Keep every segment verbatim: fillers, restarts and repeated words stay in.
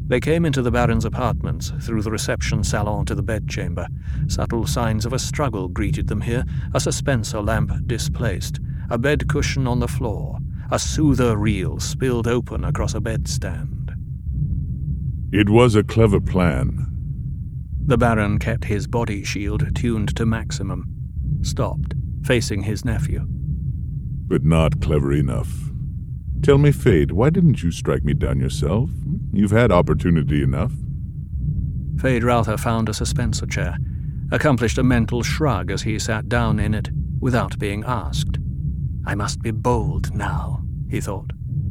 They came into the Baron's apartments through the reception salon to the bedchamber. Subtle signs of a struggle greeted them here, a Spencer lamp displaced, a bed cushion on the floor, a soother reel spilled open across a bedstand. It was a clever plan. The Baron kept his body shield tuned to maximum, stopped, facing his nephew. But not clever enough. Tell me, Fade, why didn't you strike me down yourself? You've had opportunity enough. Feyd-Rautha found a Spencer chair, accomplished a mental shrug as he sat down in it without being asked. I must be bold now, he thought.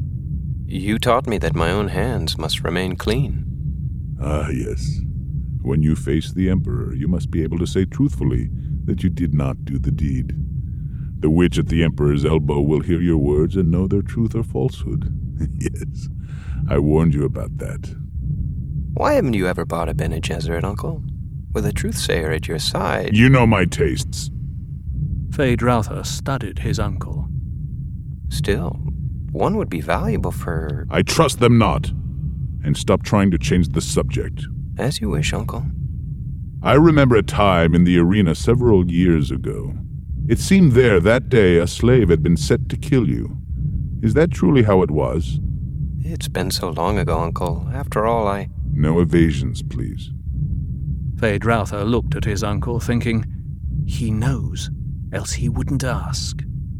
You taught me that my own hands must remain clean. Ah, yes. When you face the Emperor, you must be able to say truthfully that you did not do the deed. The witch at the Emperor's elbow will hear your words and know their truth or falsehood. Yes, I warned you about that. Why haven't you ever bought a Bene Gesserit, Uncle? With a truthsayer at your side... You know my tastes. Feyd-Rautha studied his uncle. Still, one would be valuable for... I trust them not. And stop trying to change the subject. As you wish, Uncle. I remember a time in the arena several years ago. It seemed there that day a slave had been set to kill you. Is that truly how it was? It's been so long ago, Uncle. After all, I... No evasions, please. Feyd-Rautha looked at his uncle, thinking, he knows, else he wouldn't ask.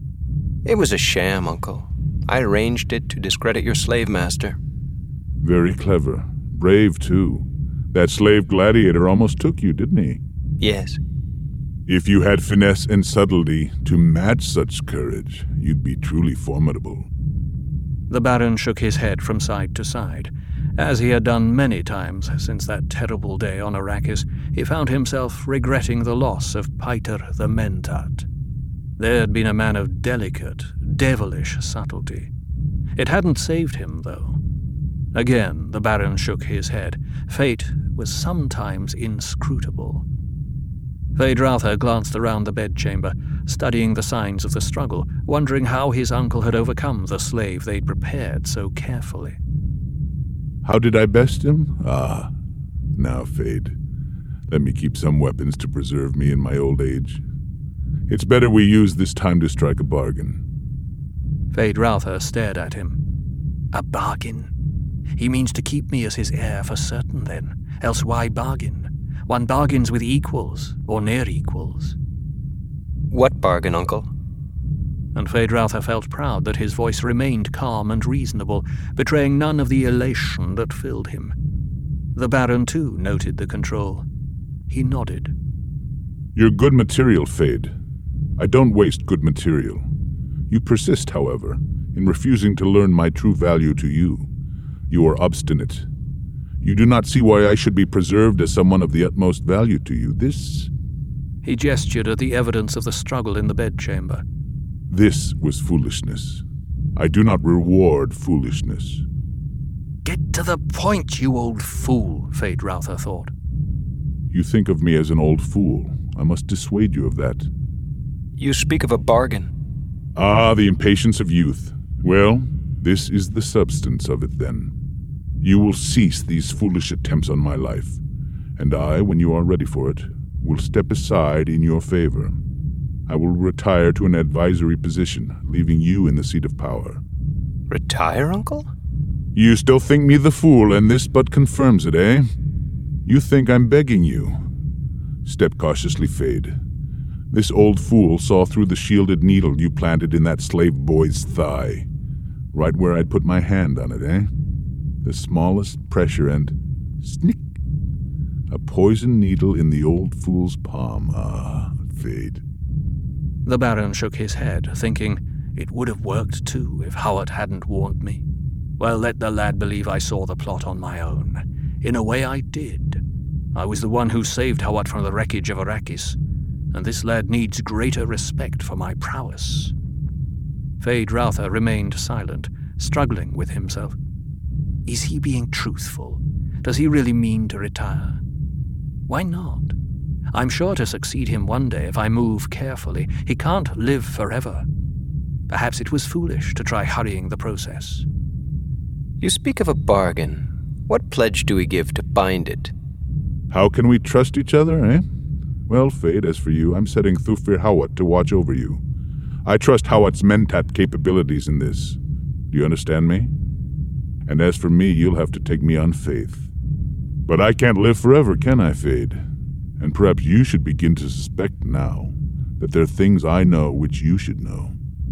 It was a sham, Uncle. I arranged it to discredit your slave master. Very clever. Brave, too. That slave gladiator almost took you, didn't he? Yes. If you had finesse and subtlety to match such courage, you'd be truly formidable. The Baron shook his head from side to side. As he had done many times since that terrible day on Arrakis, he found himself regretting the loss of Piter the Mentat. There had been a man of delicate, devilish subtlety. It hadn't saved him, though. Again, the Baron shook his head. Fate was sometimes inscrutable. Feyd-Rautha glanced around the bedchamber, studying the signs of the struggle, wondering how his uncle had overcome the slave they'd prepared so carefully. How did I best him? Ah, now, Fade, let me keep some weapons to preserve me in my old age. It's better we use this time to strike a bargain. Feyd-Rautha stared at him. A bargain? He means to keep me as his heir for certain, then. Else why bargain? One bargains with equals, or near equals. What bargain, Uncle? And Feyd-Rautha felt proud that his voice remained calm and reasonable, betraying none of the elation that filled him. The Baron, too, noted the control. He nodded. You're good material, Fade. I don't waste good material. You persist, however, in refusing to learn my true value to you. You are obstinate. You do not see why I should be preserved as someone of the utmost value to you. This... He gestured at the evidence of the struggle in the bedchamber. This was foolishness. I do not reward foolishness. Get to the point, you old fool, Feyd-Rautha thought. You think of me as an old fool. I must dissuade you of that. You speak of a bargain. Ah, the impatience of youth. Well, this is the substance of it, then. You will cease these foolish attempts on my life, and I, when you are ready for it, will step aside in your favor. I will retire to an advisory position, leaving you in the seat of power. Retire, Uncle? You still think me the fool, and this but confirms it, eh? You think I'm begging you. Step cautiously, Fade. This old fool saw through the shielded needle you planted in that slave boy's thigh. Right where I'd put my hand on it, eh? The smallest pressure and... snick! A poison needle in the old fool's palm. Ah, Fade. The Baron shook his head, thinking, it would have worked too if Hawat hadn't warned me. Well, let the lad believe I saw the plot on my own. In a way I did. I was the one who saved Hawat from the wreckage of Arrakis, and this lad needs greater respect for my prowess. Feyd-Rautha remained silent, struggling with himself. Is he being truthful? Does he really mean to retire? Why not? I'm sure to succeed him one day if I move carefully. He can't live forever. Perhaps it was foolish to try hurrying the process. You speak of a bargain. What pledge do we give to bind it? How can we trust each other, eh? Well, Fade, as for you, I'm setting Thufir Hawat to watch over you. I trust Hawat's mentat capabilities in this. Do you understand me? And as for me, you'll have to take me on faith. But I can't live forever, can I, Fade? And perhaps you should begin to suspect now that there are things I know which you should know.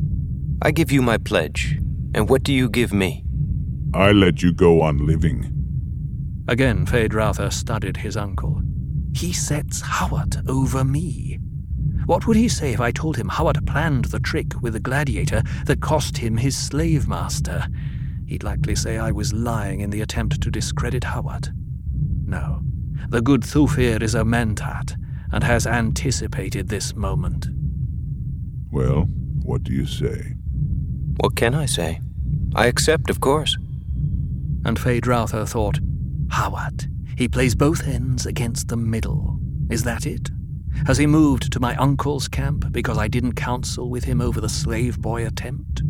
I give you my pledge. And what do you give me? I let you go on living. Again, Feyd-Rautha studied his uncle. He sets Hawat over me. What would he say if I told him Hawat planned the trick with the gladiator that cost him his slave master? He'd likely say I was lying in the attempt to discredit Hawat. No, the good Thufir is a mentat and has anticipated this moment. Well, what do you say? What can I say? I accept, of course. And Feyd-Rautha thought, Hawat, he plays both ends against the middle. Is that it? Has he moved to my uncle's camp because I didn't counsel with him over the slave boy attempt?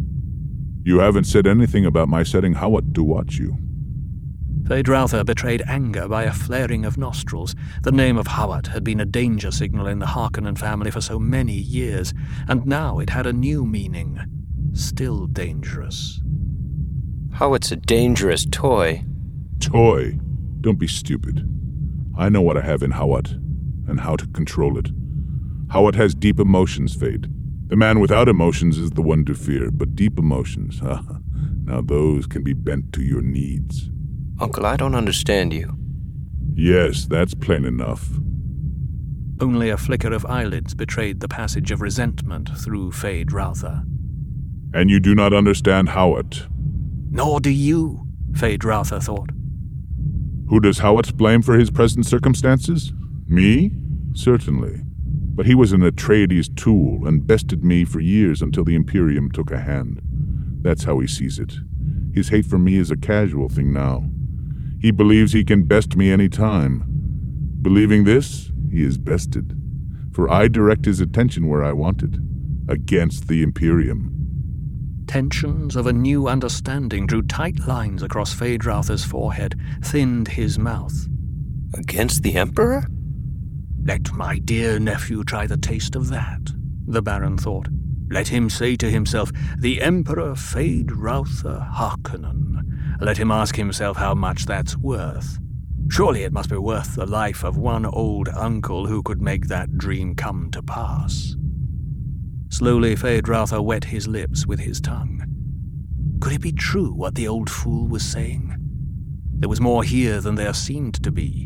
You haven't said anything about my setting Hawat to watch you. Feyd-Rautha betrayed anger by a flaring of nostrils. The name of Hawat had been a danger signal in the Harkonnen family for so many years, and now it had a new meaning. Still dangerous. Hawat's a dangerous toy. Toy? Don't be stupid. I know what I have in Hawat, and how to control it. Hawat has deep emotions, Fade. The man without emotions is the one to fear, but deep emotions, ah, now those can be bent to your needs. Uncle, I don't understand you. Yes, that's plain enough. Only a flicker of eyelids betrayed the passage of resentment through Feyd-Rautha. And you do not understand Hawat. Nor do you, Feyd-Rautha thought. Who does Hawat blame for his present circumstances? Me? Certainly. But he was an Atreides tool and bested me for years until the Imperium took a hand. That's how he sees it. His hate for me is a casual thing now. He believes he can best me any time. Believing this, he is bested. For I direct his attention where I want it, against the Imperium. Tensions of a new understanding drew tight lines across Feyd-Rautha's forehead, thinned his mouth. Against the Emperor? Let my dear nephew try the taste of that, the Baron thought. Let him say to himself, the Emperor Feyd-Rautha Harkonnen. Let him ask himself how much that's worth. Surely it must be worth the life of one old uncle who could make that dream come to pass. Slowly Feyd-Rautha wet his lips with his tongue. Could it be true what the old fool was saying? There was more here than there seemed to be.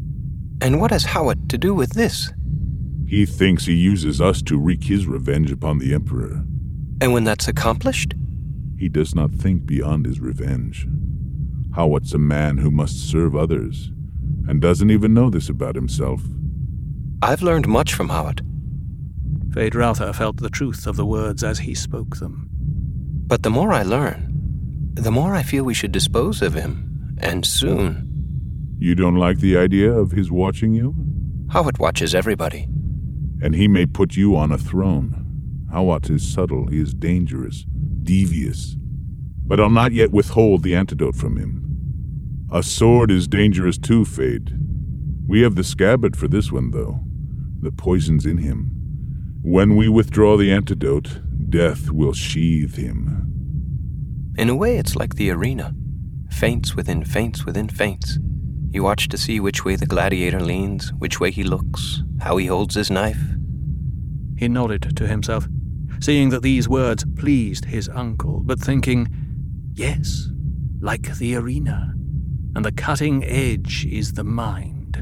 And what has Hawat to do with this? He thinks he uses us to wreak his revenge upon the Emperor. And when that's accomplished? He does not think beyond his revenge. Hawat's a man who must serve others, and doesn't even know this about himself. I've learned much from Hawat. Feyd-Rautha felt the truth of the words as he spoke them. But the more I learn, the more I feel we should dispose of him, and soon. You don't like the idea of his watching you? Hawat watches everybody. And he may put you on a throne. Hawat is subtle, he is dangerous, devious. But I'll not yet withhold the antidote from him. A sword is dangerous too, Fade. We have the scabbard for this one, though. The poison's in him. When we withdraw the antidote, death will sheathe him. In a way, it's like the arena. Feints within feints within feints. You watch to see which way the gladiator leans, which way he looks, how he holds his knife. He nodded to himself, seeing that these words pleased his uncle, but thinking, yes, like the arena, and the cutting edge is the mind.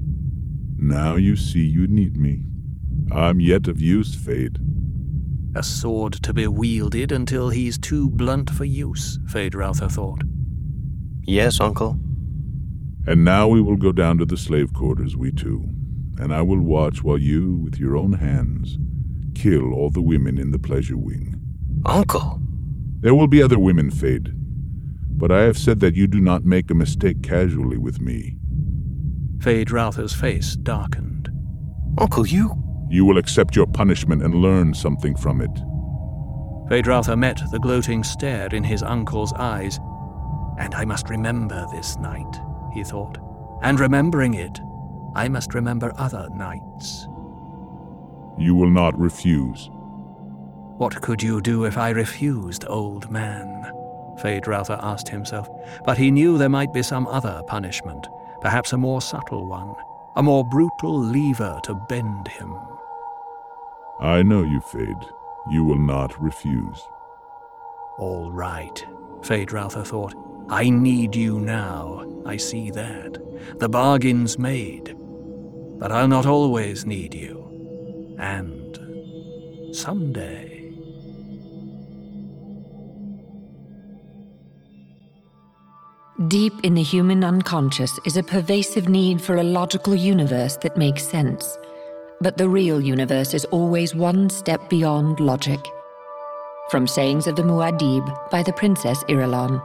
Now you see you need me. I'm yet of use, Fade. A sword to be wielded until he's too blunt for use, Feyd-Rautha thought. Yes, uncle. And now we will go down to the slave quarters, we two, and I will watch while you, with your own hands, kill all the women in the pleasure wing. Uncle! There will be other women, Fade, but I have said that you do not make a mistake casually with me. Feyd-Rautha's face darkened. Uncle, you... You will accept your punishment and learn something from it. Feyd-Rautha met the gloating stare in his uncle's eyes. And I must remember this night, he thought. And remembering it, I must remember other nights. You will not refuse. What could you do if I refused, old man? Feyd-Rautha asked himself, but he knew there might be some other punishment, perhaps a more subtle one, a more brutal lever to bend him. I know you, Feyd. You will not refuse. All right, Feyd-Rautha thought. I need you now, I see that. The bargain's made. But I'll not always need you. And someday... Deep in the human unconscious is a pervasive need for a logical universe that makes sense. But the real universe is always one step beyond logic. From Sayings of the Muad'Dib by the Princess Irulan.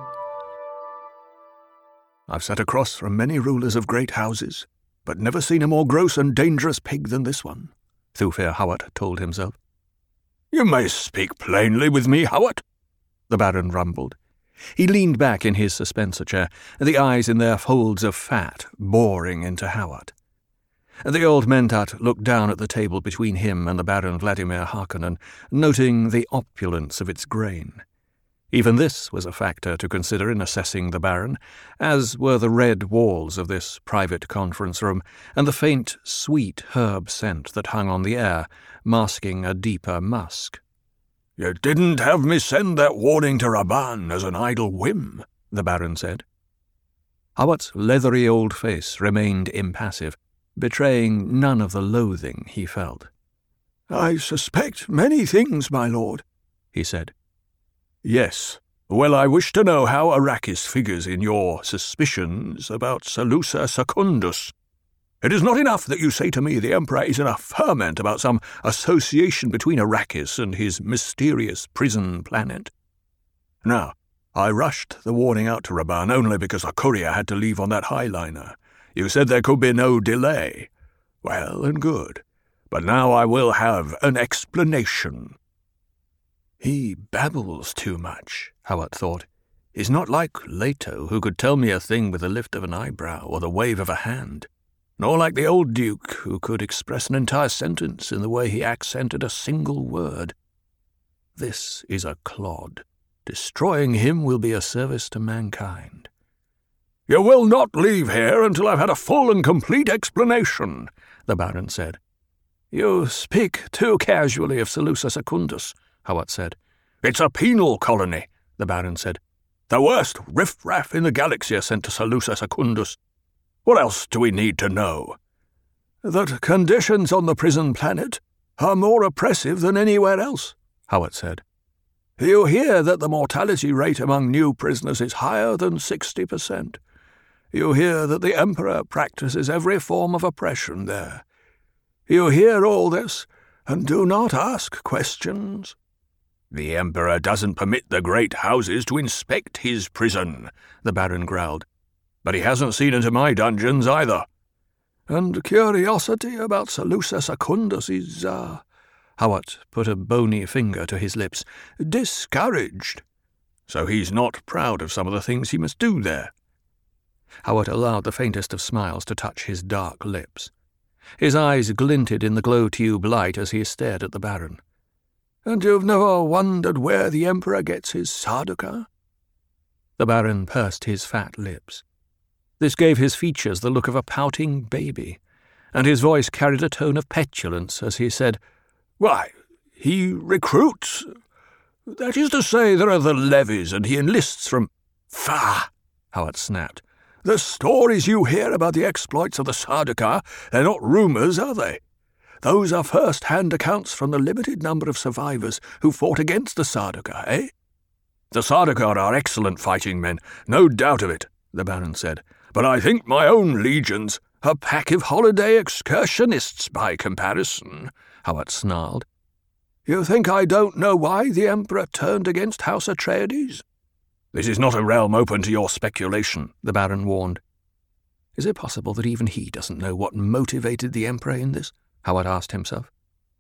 I've sat across from many rulers of great houses, but never seen a more gross and dangerous pig than this one, Thufir Hawat told himself. You may speak plainly with me, Hawat, the Baron rumbled. He leaned back in his suspensor chair, the eyes in their folds of fat boring into Hawat. The old Mentat looked down at the table between him and the Baron Vladimir Harkonnen, noting the opulence of its grain. Even this was a factor to consider in assessing the Baron, as were the red walls of this private conference room and the faint, sweet herb scent that hung on the air, masking a deeper musk. You didn't have me send that warning to Raban as an idle whim, the Baron said. Hawat's leathery old face remained impassive, betraying none of the loathing he felt. I suspect many things, my lord, he said. Yes. Well, I wish to know how Arrakis figures in your suspicions about Salusa Secundus. It is not enough that you say to me the Emperor is in a ferment about some association between Arrakis and his mysterious prison planet. Now, I rushed the warning out to Raban only because a courier had to leave on that highliner. You said there could be no delay. Well and good. But now I will have an explanation. He babbles too much, Hawat thought. He's not like Leto, who could tell me a thing with a lift of an eyebrow or the wave of a hand. Nor like the old Duke, who could express an entire sentence in the way he accented a single word. This is a clod. Destroying him will be a service to mankind. You will not leave here until I've had a full and complete explanation, the Baron said. You speak too casually of Salusa Secundus, Hawat said. It's a penal colony, the Baron said. The worst riff-raff in the galaxy are sent to Salusa Secundus. What else do we need to know? That conditions on the prison planet are more oppressive than anywhere else, Hawat said. You hear that the mortality rate among new prisoners is higher than sixty percent. You hear that the Emperor practices every form of oppression there. You hear all this, and do not ask questions. The Emperor doesn't permit the great houses to inspect his prison, the Baron growled. But he hasn't seen into my dungeons either. And curiosity about Salusa Secundus is, uh... Hawat put a bony finger to his lips. Discouraged. So he's not proud of some of the things he must do there. Hawat allowed the faintest of smiles to touch his dark lips. His eyes glinted in the glow-tube light as he stared at the Baron. And you've never wondered where the Emperor gets his Sardaukar? The Baron pursed his fat lips. This gave his features the look of a pouting baby, and his voice carried a tone of petulance as he said, Why, he recruits. That is to say, there are the levies, and he enlists from... Fah! Hawat snapped. The stories you hear about the exploits of the Sardaukar, they're not rumours, are they? Those are first-hand accounts from the limited number of survivors who fought against the Sardaukar, eh? The Sardaukar are excellent fighting men, no doubt of it, the Baron said. But I think my own legions, a pack of holiday excursionists by comparison, Hawat snarled. You think I don't know why the Emperor turned against House Atreides? This is not a realm open to your speculation, the Baron warned. Is it possible that even he doesn't know what motivated the Emperor in this? Hawat asked himself.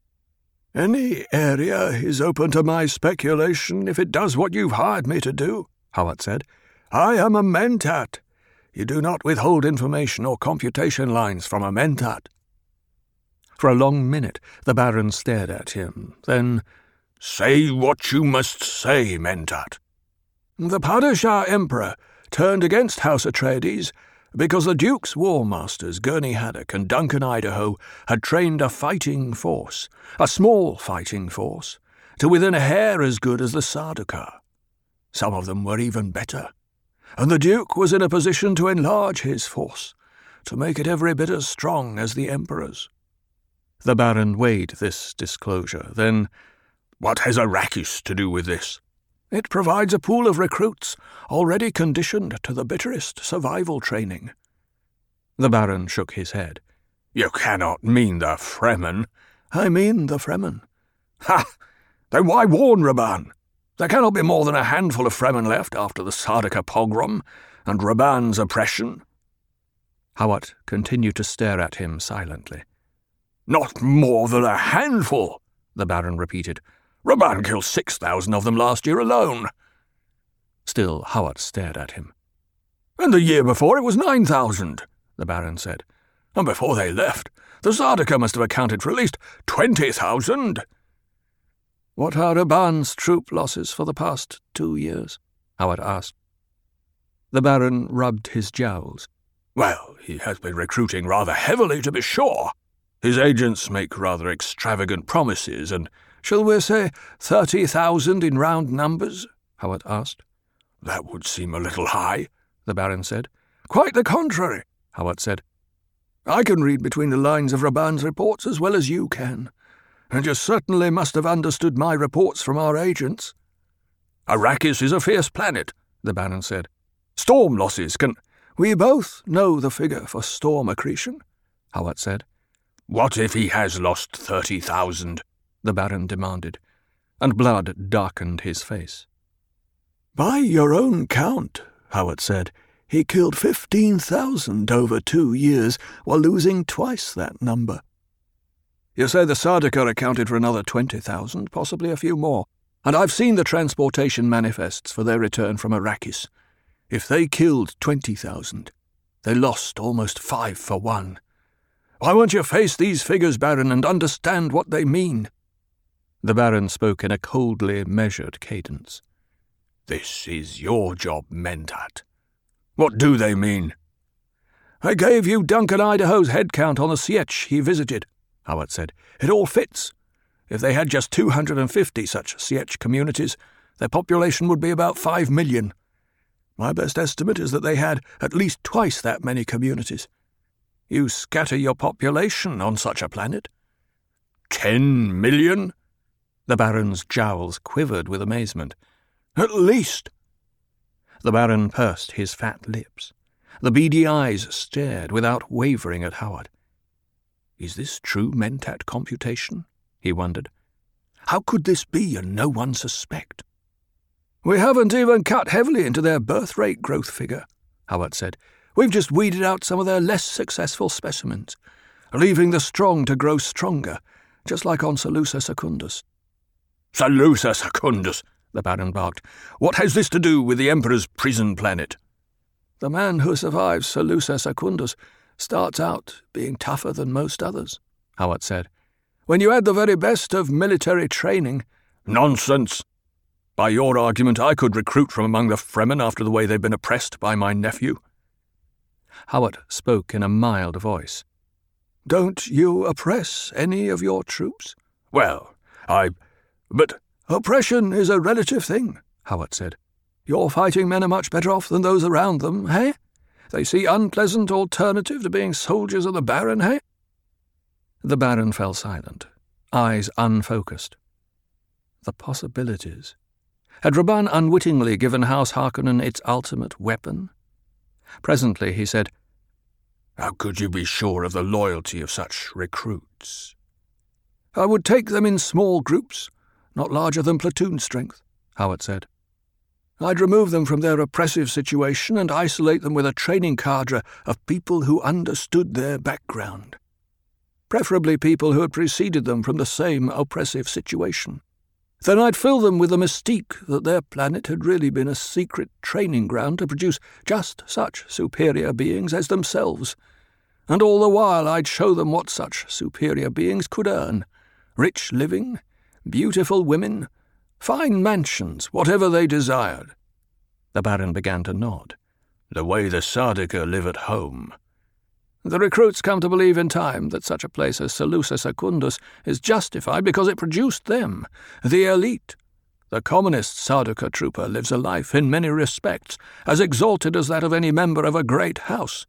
Any area is open to my speculation if it does what you've hired me to do, Hawat said. I am a mentat. You do not withhold information or computation lines from a mentat. For a long minute the Baron stared at him. Then, "Say what you must say, mentat." "The Padishah Emperor turned against House Atreides because the Duke's war masters, Gurney Haddock and Duncan Idaho, had trained a fighting force, a small fighting force, to within a hair as good as the Sardaukar. Some of them were even better, and the Duke was in a position to enlarge his force, to make it every bit as strong as the Emperor's." The Baron weighed this disclosure. Then, "What has Arrakis to do with this?" "It provides a pool of recruits already conditioned to the bitterest survival training." The Baron shook his head. "You cannot mean the Fremen." "I mean the Fremen." "Ha! Then why warn Rabban? There cannot be more than a handful of Fremen left after the Sardaukar pogrom and Rabban's oppression." Hawat continued to stare at him silently. "Not more than a handful," the Baron repeated. "Rabban killed six thousand of them last year alone." Still Hawat stared at him. "And the year before it was nine thousand, the Baron said. "And before they left, the Sardaukar must have accounted for at least twenty thousand. "What are Rabban's troop losses for the past two years?" Hawat asked. The Baron rubbed his jowls. "Well, he has been recruiting rather heavily, to be sure. His agents make rather extravagant promises, and shall we say thirty thousand in round numbers?" Hawat asked. "That would seem a little high," the Baron said. "Quite the contrary," Hawat said. "I can read between the lines of Rabban's reports as well as you can, and you certainly must have understood my reports from our agents." "Arrakis is a fierce planet," the Baron said. "Storm losses can—" "We both know the figure for storm accretion," Hawat said. "What if he has lost thirty thousand? The Baron demanded, and blood darkened his face. "By your own count," Hawat said, "he killed fifteen thousand over two years, while losing twice that number." "You say the Sardaukar accounted for another twenty thousand, possibly a few more, and I've seen the transportation manifests for their return from Arrakis. If they killed twenty thousand, they lost almost five for one. Why won't you face these figures, Baron, and understand what they mean?" The Baron spoke in a coldly measured cadence. "This is your job, mentat. What do they mean?" "I gave you Duncan Idaho's head count on the Sietch he visited," Hawat said. "It all fits. If they had just two hundred fifty such Sietch communities, their population would be about five million. My best estimate is that they had at least twice that many communities. You scatter your population on such a planet." Ten million? The Baron's jowls quivered with amazement. "At least." The Baron pursed his fat lips. The beady eyes stared without wavering at Hawat. Is this true mentat computation? He wondered. How could this be and no one suspect? "We haven't even cut heavily into their birth rate growth figure," Hawat said. "We've just weeded out some of their less successful specimens, leaving the strong to grow stronger, just like on Salusa Secundus." "Salusa Secundus," the Baron barked. "What has this to do with the Emperor's prison planet?" "The man who survives Salusa Secundus starts out being tougher than most others," Hawat said. "When you add the very best of military training—" "Nonsense! By your argument, I could recruit from among the Fremen after the way they've been oppressed by my nephew." Hawat spoke in a mild voice. "Don't you oppress any of your troops?" "Well, I... but..." "Oppression is a relative thing," Hawat said. "Your fighting men are much better off than those around them, hey? They see unpleasant alternative to being soldiers of the Baron, hey?" The Baron fell silent, eyes unfocused. The possibilities. Had Rabban unwittingly given House Harkonnen its ultimate weapon? Presently he said, "How could you be sure of the loyalty of such recruits?" "I would take them in small groups, not larger than platoon strength," Hawat said. "I'd remove them from their oppressive situation and isolate them with a training cadre of people who understood their background. Preferably people who had preceded them from the same oppressive situation." Then I'd fill them with the mystique that their planet had really been a secret training ground to produce just such superior beings as themselves. And all the while I'd show them what such superior beings could earn. Rich living, beautiful women, fine mansions, whatever they desired. The Baron began to nod. The way the Sardaukar live at home. The recruits come to believe in time that such a place as Seleucia Secundus is justified because it produced them, the elite. The commonest Sardaukar trooper lives a life, in many respects, as exalted as that of any member of a great house.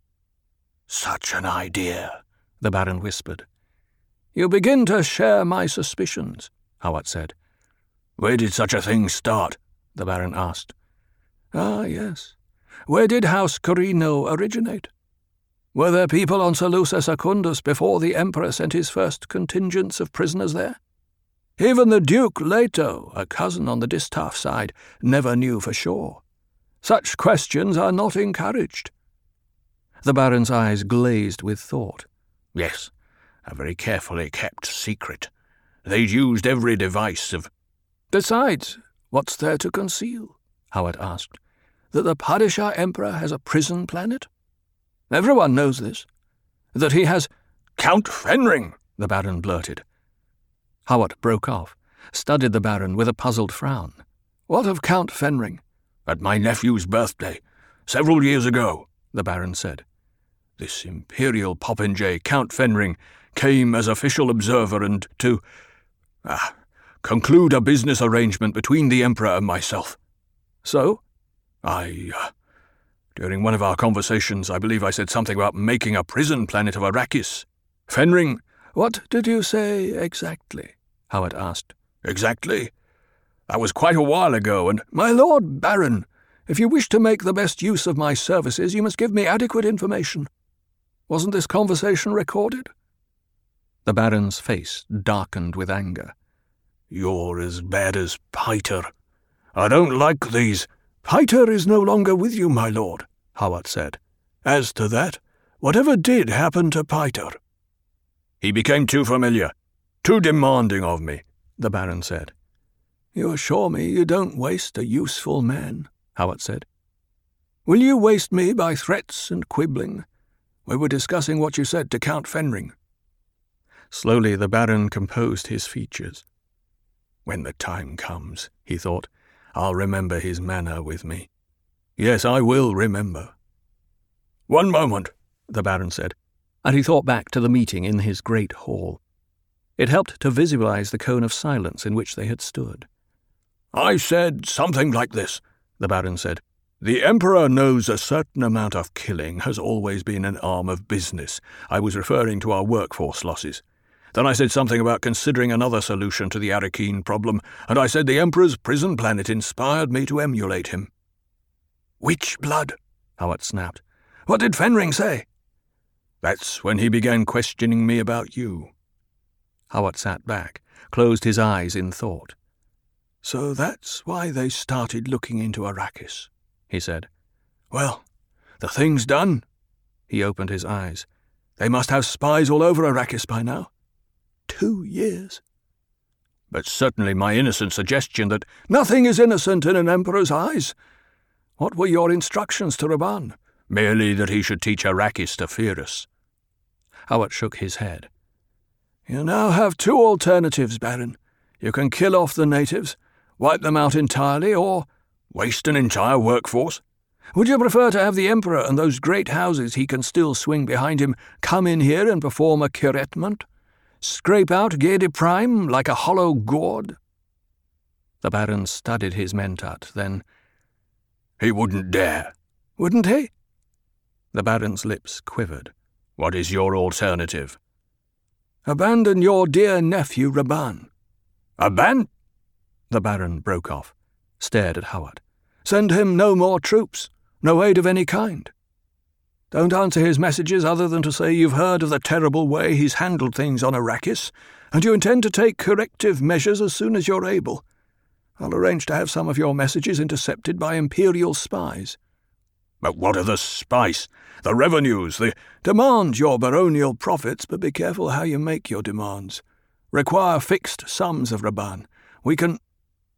Such an idea, the Baron whispered. You begin to share my suspicions, Hawat said. Where did such a thing start? The Baron asked. Ah, yes. Where did House Corino originate? Were there people on Seleucia Secundus before the Emperor sent his first contingents of prisoners there? Even the Duke Leto, a cousin on the distaff side, never knew for sure. Such questions are not encouraged. The Baron's eyes glazed with thought. Yes, a very carefully kept secret. They'd used every device of... Besides, what's there to conceal? Hawat asked. That the Padishah Emperor has a prison planet? Everyone knows this. That he has... Count Fenring, the Baron blurted. Hawat broke off, studied the Baron with a puzzled frown. What of Count Fenring? At my nephew's birthday, several years ago, the Baron said. This imperial popinjay, Count Fenring, came as official observer and to... Ah, conclude a business arrangement between the Emperor and myself. So? I... Uh, During one of our conversations, I believe I said something about making a prison planet of Arrakis. Fenring... What did you say exactly? Hawat asked. Exactly? That was quite a while ago, and... My Lord Baron, if you wish to make the best use of my services, you must give me adequate information. Wasn't this conversation recorded? The Baron's face darkened with anger. You're as bad as Piter. I don't like these... Piter is no longer with you, my lord, Hawat said. As to that, whatever did happen to Piter? He became too familiar, too demanding of me, the Baron said. You assure me you don't waste a useful man, Hawat said. Will you waste me by threats and quibbling? We were discussing what you said to Count Fenring. Slowly the Baron composed his features. When the time comes, he thought, I'll remember his manner with me. Yes, I will remember. One moment, the Baron said, and he thought back to the meeting in his great hall. It helped to visualize the cone of silence in which they had stood. I said something like this, the Baron said. The Emperor knows a certain amount of killing has always been an arm of business. I was referring to our workforce losses. Then I said something about considering another solution to the Arakeen problem, and I said the Emperor's prison planet inspired me to emulate him. Witch blood, Hawat snapped. What did Fenring say? That's when he began questioning me about you. Hawat sat back, closed his eyes in thought. So that's why they started looking into Arrakis, he said. Well, the thing's done. He opened his eyes. They must have spies all over Arrakis by now. Two years. But certainly my innocent suggestion that nothing is innocent in an emperor's eyes. What were your instructions to Rabban? Merely that he should teach Arrakis to fear us. Hawat shook his head. You now have two alternatives, Baron. You can kill off the natives, wipe them out entirely, or waste an entire workforce. Would you prefer to have the Emperor and those great houses he can still swing behind him come in here and perform a curettement? Scrape out Gede Prime like a hollow gourd? The Baron studied his mentat, then... He wouldn't dare. Wouldn't he? The Baron's lips quivered. What is your alternative? Abandon your dear nephew, Rabban. Aban? The Baron broke off, stared at Hawat. Send him no more troops, no aid of any kind. Don't answer his messages other than to say you've heard of the terrible way he's handled things on Arrakis, and you intend to take corrective measures as soon as you're able. I'll arrange to have some of your messages intercepted by Imperial spies. But what are the spice, the revenues, the... Demand your baronial profits, but be careful how you make your demands. Require fixed sums of Rabban. We can...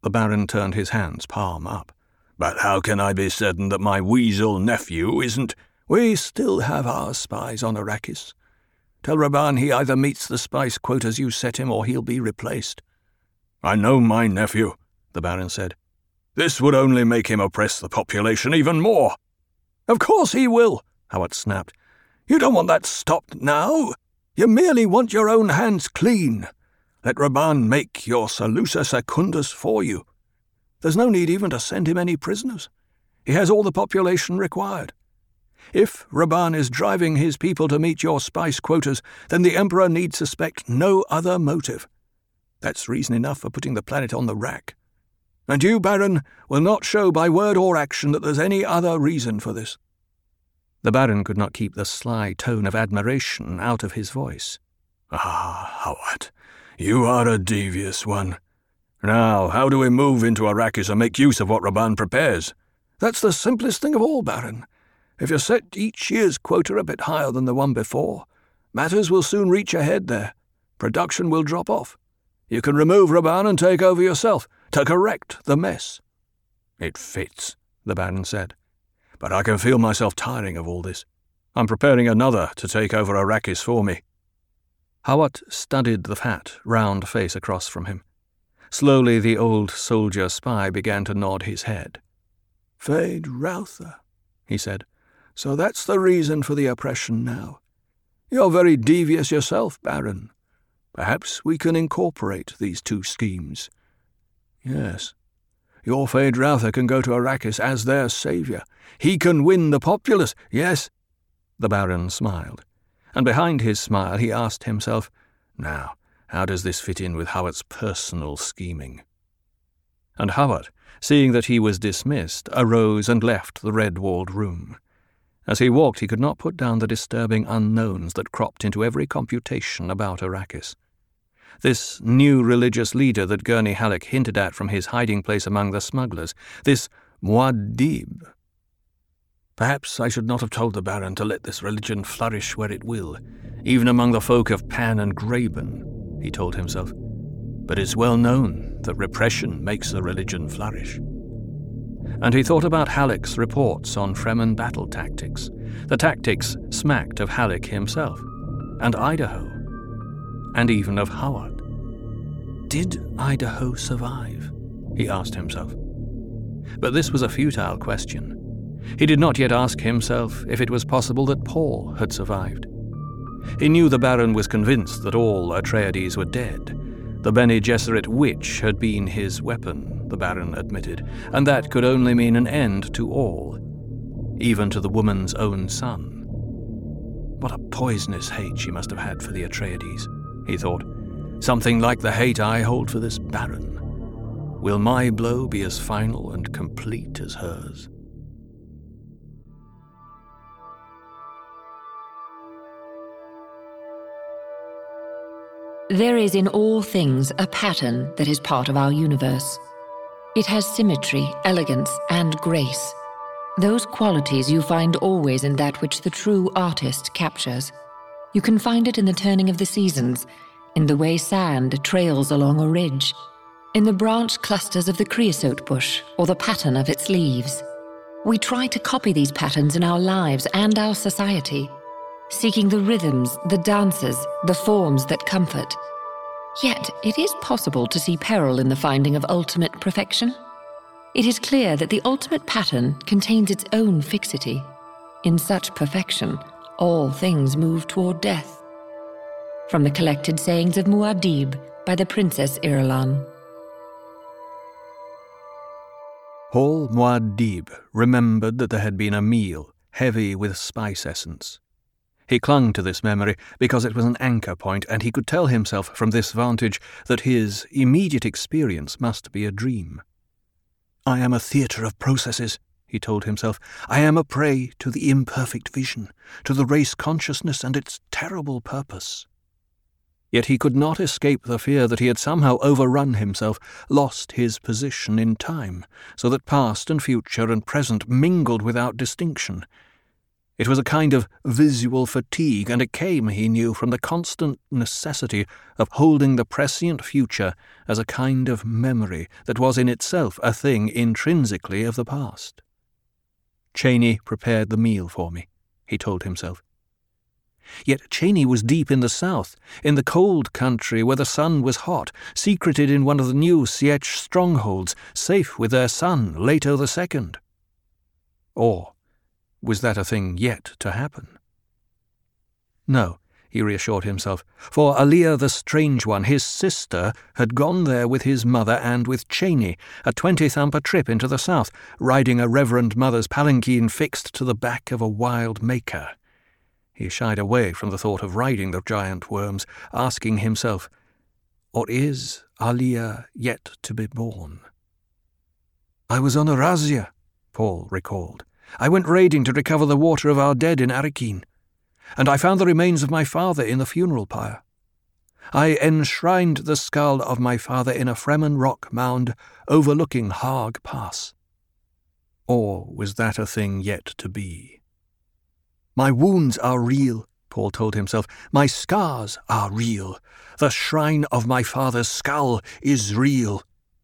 The Baron turned his hands palm up. "But how can I be certain that my weasel nephew isn't—" "We still have our spies on Arrakis. Tell Raban he either meets the spice quotas you set him or he'll be replaced." "I know my nephew," the Baron said. "This would only make him oppress the population even more." "Of course he will," Hawat snapped. "You don't want that stopped now. You merely want your own hands clean. Let Raban make your Salusa Secundus for you. There's no need even to send him any prisoners. He has all the population required. If Raban is driving his people to meet your spice quotas, then the Emperor need suspect no other motive. That's reason enough for putting the planet on the rack. And you, Baron, will not show by word or action that there's any other reason for this." The Baron could not keep the sly tone of admiration out of his voice. "Ah, Hawat, you are a devious one. Now, how do we move into Arrakis and make use of what Raban prepares?" "That's the simplest thing of all, Baron. If you set each year's quota a bit higher than the one before, matters will soon reach a head there. Production will drop off. You can remove Raban and take over yourself, to correct the mess." "It fits," the Baron said. "But I can feel myself tiring of all this. I'm preparing another to take over Arrakis for me." Hawat studied the fat, round face across from him. Slowly the old soldier spy began to nod his head. "Feyd-Rautha," he said. "So that's the reason for the oppression now. You're very devious yourself, Baron. Perhaps we can incorporate these two schemes. Yes, your Feyd-Rautha can go to Arrakis as their saviour. He can win the populace, yes." The Baron smiled, and behind his smile he asked himself, "Now, how does this fit in with Hawat's personal scheming?" And Hawat, seeing that he was dismissed, arose and left the red-walled room. As he walked, he could not put down the disturbing unknowns that cropped into every computation about Arrakis. This new religious leader that Gurney Halleck hinted at from his hiding place among the smugglers, this Muad'Dib. Perhaps I should not have told the Baron to let this religion flourish where it will, even among the folk of Pan and Graben, he told himself. But it's well known that repression makes a religion flourish. And he thought about Halleck's reports on Fremen battle tactics. The tactics smacked of Halleck himself, and Idaho, and even of Hawat. Did Idaho survive? He asked himself. But this was a futile question. He did not yet ask himself if it was possible that Paul had survived. He knew the Baron was convinced that all Atreides were dead. The Bene Gesserit witch had been his weapon, the Baron admitted, and that could only mean an end to all, even to the woman's own son. What a poisonous hate she must have had for the Atreides, he thought. Something like the hate I hold for this Baron. Will my blow be as final and complete as hers? There is in all things a pattern that is part of our universe. It has symmetry, elegance, and grace. Those qualities you find always in that which the true artist captures. You can find it in the turning of the seasons, in the way sand trails along a ridge, in the branched clusters of the creosote bush or the pattern of its leaves. We try to copy these patterns in our lives and our society, seeking the rhythms, the dances, the forms that comfort. Yet it is possible to see peril in the finding of ultimate perfection. It is clear that the ultimate pattern contains its own fixity. In such perfection, all things move toward death. From the collected sayings of Muad'Dib by the Princess Irulan. Paul Muad'Dib remembered that there had been a meal heavy with spice essence. He clung to this memory because it was an anchor point, and he could tell himself from this vantage that his immediate experience must be a dream. I am a theatre of processes, he told himself. I am a prey to the imperfect vision, to the race consciousness and its terrible purpose. Yet he could not escape the fear that he had somehow overrun himself, lost his position in time, so that past and future and present mingled without distinction. It was a kind of visual fatigue, and it came, he knew, from the constant necessity of holding the prescient future as a kind of memory that was in itself a thing intrinsically of the past. Cheyne prepared the meal for me, he told himself. Yet Cheyne was deep in the south, in the cold country where the sun was hot, secreted in one of the new Sietch strongholds, safe with their son, Leto the Second. Or was that a thing yet to happen? No, he reassured himself, for Alia the Strange One, his sister, had gone there with his mother and with Cheyne, a twenty-thumper trip into the south, riding a reverend mother's palanquin fixed to the back of a wild maker. He shied away from the thought of riding the giant worms, asking himself, or is Alia yet to be born? I was on a razzia, Paul recalled. I went raiding to recover the water of our dead in Arakeen, and I found the remains of my father in the funeral pyre. I enshrined the skull of my father in a Fremen rock mound overlooking Haag Pass. Or was that a thing yet to be? My wounds are real, Paul told himself. My scars are real. The shrine of my father's skull is real.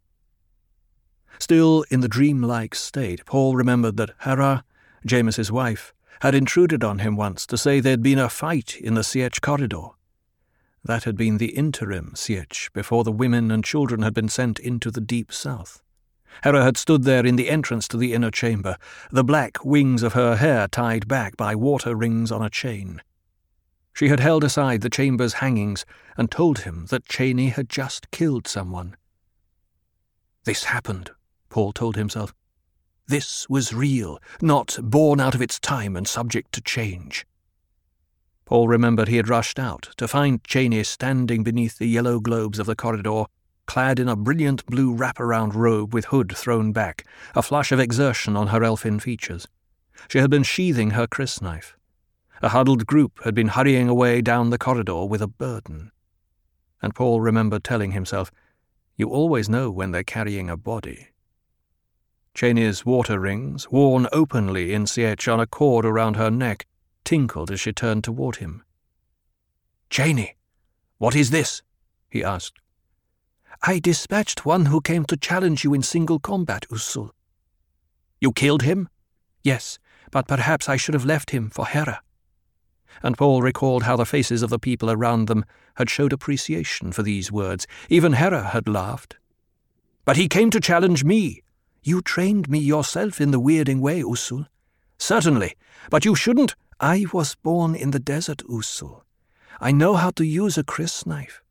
Still in the dreamlike state, Paul remembered that Hera, Jameis's wife, had intruded on him once to say there'd been a fight in the Sietch corridor. That had been the interim Sietch before the women and children had been sent into the deep south. Hera had stood there in the entrance to the inner chamber, the black wings of her hair tied back by water rings on a chain. She had held aside the chamber's hangings and told him that Cheyne had just killed someone. This happened, Paul told himself. This was real, not born out of its time and subject to change. Paul remembered he had rushed out to find Cheyne standing beneath the yellow globes of the corridor, clad in a brilliant blue wraparound robe with hood thrown back, a flush of exertion on her elfin features. She had been sheathing her crysknife. A huddled group had been hurrying away down the corridor with a burden. And Paul remembered telling himself, you always know when they're carrying a body. Cheyne's water rings, worn openly in Sietch on a cord around her neck, tinkled as she turned toward him. Cheyne, what is this? He asked. I dispatched one who came to challenge you in single combat, Usul. You killed him? Yes, but perhaps I should have left him for Hera. And Paul recalled how the faces of the people around them had showed appreciation for these words. Even Hera had laughed. But he came to challenge me. You trained me yourself in the weirding way, Usul. Certainly, but you shouldn't. I was born in the desert, Usul. I know how to use a crysknife.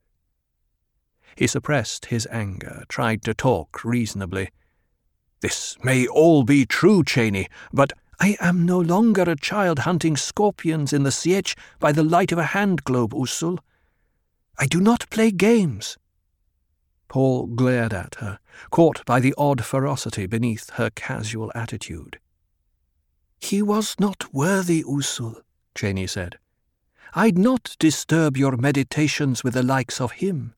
He suppressed his anger, tried to talk reasonably. This may all be true, Cheyne, but I am no longer a child hunting scorpions in the Sietch by the light of a hand globe, Usul. I do not play games. Paul glared at her, caught by the odd ferocity beneath her casual attitude. He was not worthy, Usul, Cheyne said. I'd not disturb your meditations with the likes of him.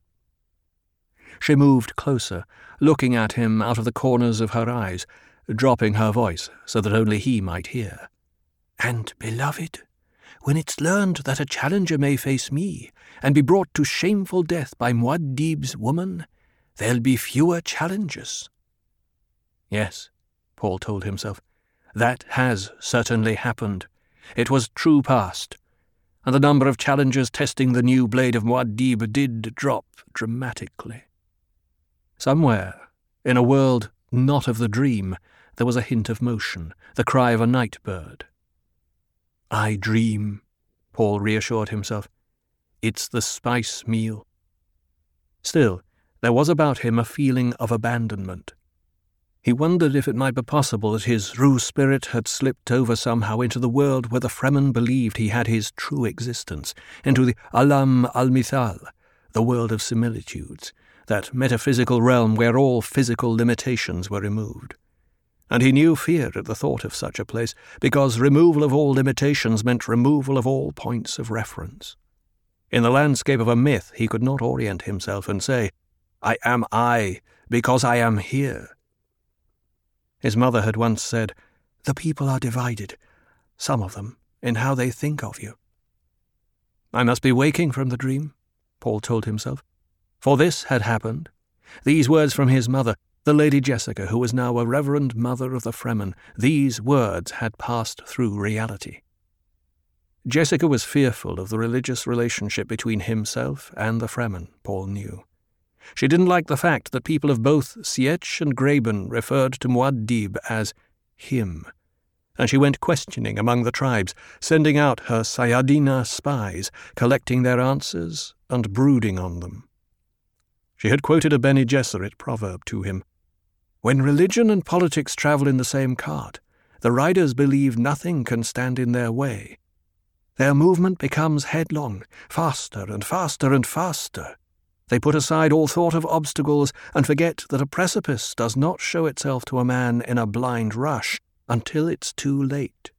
She moved closer, looking at him out of the corners of her eyes, dropping her voice so that only he might hear. And, beloved, when it's learned that a challenger may face me and be brought to shameful death by Muad'Dib's woman, there'll be fewer challengers. Yes, Paul told himself, that has certainly happened. It was true past, and the number of challengers testing the new blade of Muad'Dib did drop dramatically. Somewhere, in a world not of the dream, there was a hint of motion, the cry of a night bird. I dream, Paul reassured himself. It's the spice meal. Still, there was about him a feeling of abandonment. He wondered if it might be possible that his Ru spirit had slipped over somehow into the world where the Fremen believed he had his true existence, into the Alam al-Mithal, the world of similitudes, that metaphysical realm where all physical limitations were removed. And he knew fear at the thought of such a place, because removal of all limitations meant removal of all points of reference. In the landscape of a myth he could not orient himself and say, I am I, because I am here. His mother had once said, the people are divided, some of them, in how they think of you. I must be waking from the dream, Paul told himself, for this had happened. These words from his mother, the Lady Jessica, who was now a reverend mother of the Fremen, these words had passed through reality. Jessica was fearful of the religious relationship between himself and the Fremen, Paul knew. She didn't like the fact that people of both Sietch and Graben referred to Muad'Dib as him, and she went questioning among the tribes, sending out her Sayadina spies, collecting their answers and brooding on them. She had quoted a Bene Gesserit proverb to him. When religion and politics travel in the same cart, the riders believe nothing can stand in their way. Their movement becomes headlong, faster and faster and faster. They put aside all thought of obstacles and forget that a precipice does not show itself to a man in a blind rush until it's too late.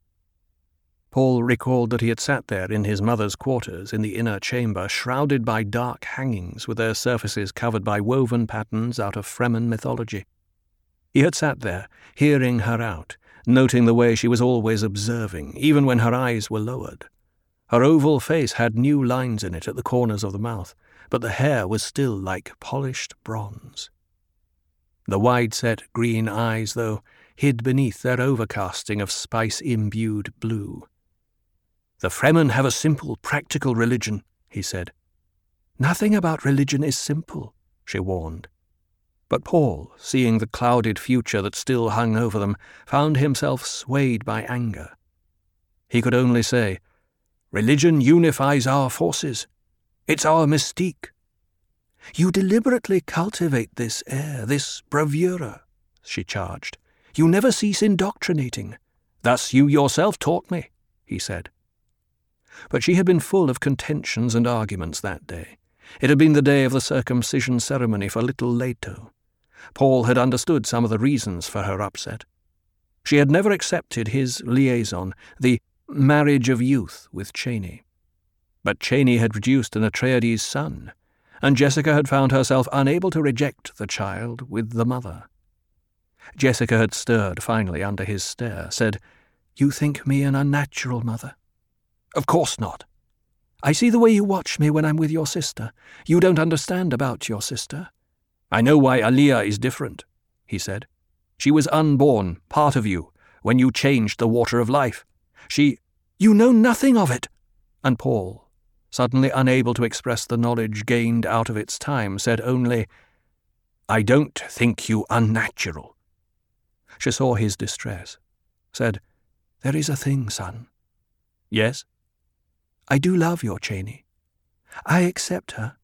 Paul recalled that he had sat there in his mother's quarters in the inner chamber, shrouded by dark hangings with their surfaces covered by woven patterns out of Fremen mythology. He had sat there, hearing her out, noting the way she was always observing, even when her eyes were lowered. Her oval face had new lines in it at the corners of the mouth, but the hair was still like polished bronze. The wide-set green eyes, though, hid beneath their overcasting of spice-imbued blue. The Fremen have a simple, practical religion, he said. Nothing about religion is simple, she warned. But Paul, seeing the clouded future that still hung over them, found himself swayed by anger. He could only say, Religion unifies our forces. It's our mystique. You deliberately cultivate this air, this bravura, she charged. You never cease indoctrinating. Thus you yourself taught me, he said. But she had been full of contentions and arguments that day. It had been the day of the circumcision ceremony for little Leto. Paul had understood some of the reasons for her upset. She had never accepted his liaison, the marriage of youth with Chani. But Chani had produced an Atreides son, and Jessica had found herself unable to reject the child with the mother. Jessica had stirred finally under his stare, said, You think me an unnatural mother? Of course not. I see the way you watch me when I'm with your sister. You don't understand about your sister. I know why Alia is different, he said. She was unborn, part of you, when you changed the water of life. She... You know nothing of it! And Paul, suddenly unable to express the knowledge gained out of its time, said only, I don't think you unnatural. She saw his distress, said, There is a thing, son. Yes? I do love your Chani. I accept her.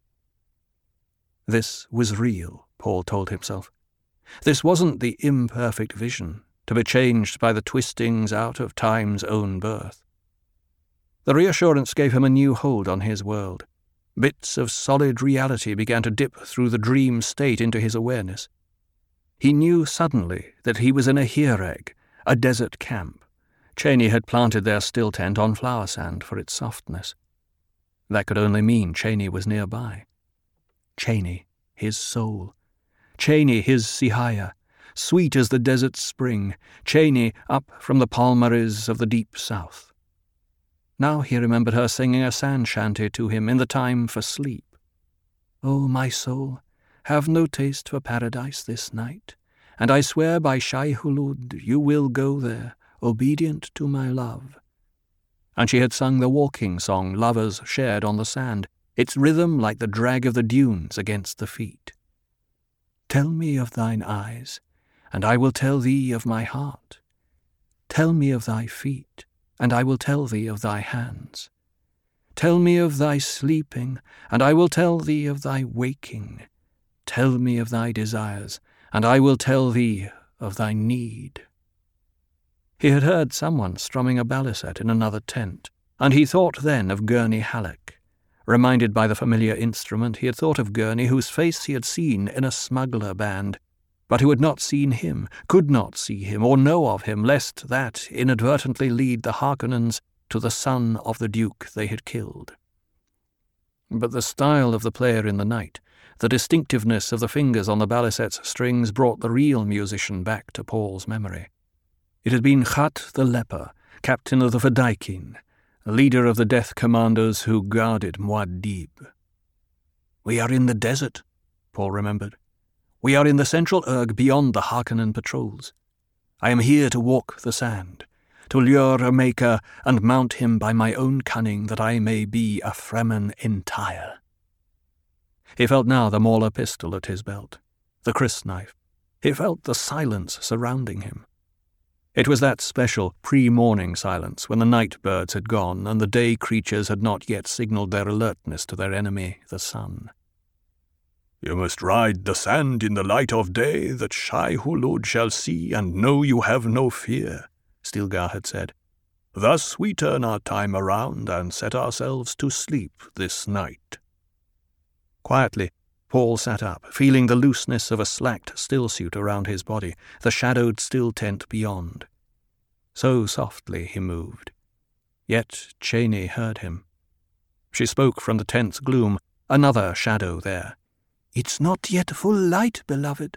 This was real, Paul told himself. This wasn't the imperfect vision, to be changed by the twistings out of time's own birth. The reassurance gave him a new hold on his world. Bits of solid reality began to dip through the dream state into his awareness. He knew suddenly that he was in a Hireg, a desert camp. Chani had planted their still tent on flower sand for its softness. That could only mean Chani was nearby. Chani, his soul. Chani, his Sihaya, sweet as the desert spring. Chani, up from the palmaries of the deep south. Now he remembered her singing a sand shanty to him in the time for sleep. Oh, my soul, have no taste for paradise this night, and I swear by Shai-Hulud you will go there, obedient to my love. And she had sung the walking song lovers shared on the sand, its rhythm like the drag of the dunes against the feet. Tell me of thine eyes, and I will tell thee of my heart. Tell me of thy feet, and I will tell thee of thy hands. Tell me of thy sleeping, and I will tell thee of thy waking. Tell me of thy desires, and I will tell thee of thy need. He had heard someone strumming a baliset in another tent, and he thought then of Gurney Halleck. Reminded by the familiar instrument, he had thought of Gurney, whose face he had seen in a smuggler band, but who had not seen him, could not see him, or know of him, lest that inadvertently lead the Harkonnens to the son of the Duke they had killed. But the style of the player in the night, the distinctiveness of the fingers on the baliset's strings brought the real musician back to Paul's memory. It had been Khat the leper, captain of the Fedaykin, leader of the death commandos who guarded Muad'Dib. "We are in the desert," Paul remembered. "We are in the central Urg beyond the Harkonnen patrols. I am here to walk the sand, to lure a maker and mount him by my own cunning that I may be a Fremen entire." He felt now the Mauler pistol at his belt, the crysknife. He felt the silence surrounding him. It was that special pre-morning silence when the night birds had gone and the day creatures had not yet signalled their alertness to their enemy, the sun. "You must ride the sand in the light of day, that Shai-Hulud shall see and know you have no fear," Stilgar had said. "Thus we turn our time around and set ourselves to sleep this night." Quietly, Paul sat up, feeling the looseness of a slacked stillsuit around his body, the shadowed still tent beyond. So softly he moved. Yet Chani heard him. She spoke from the tent's gloom, another shadow there. "It's not yet full light, beloved."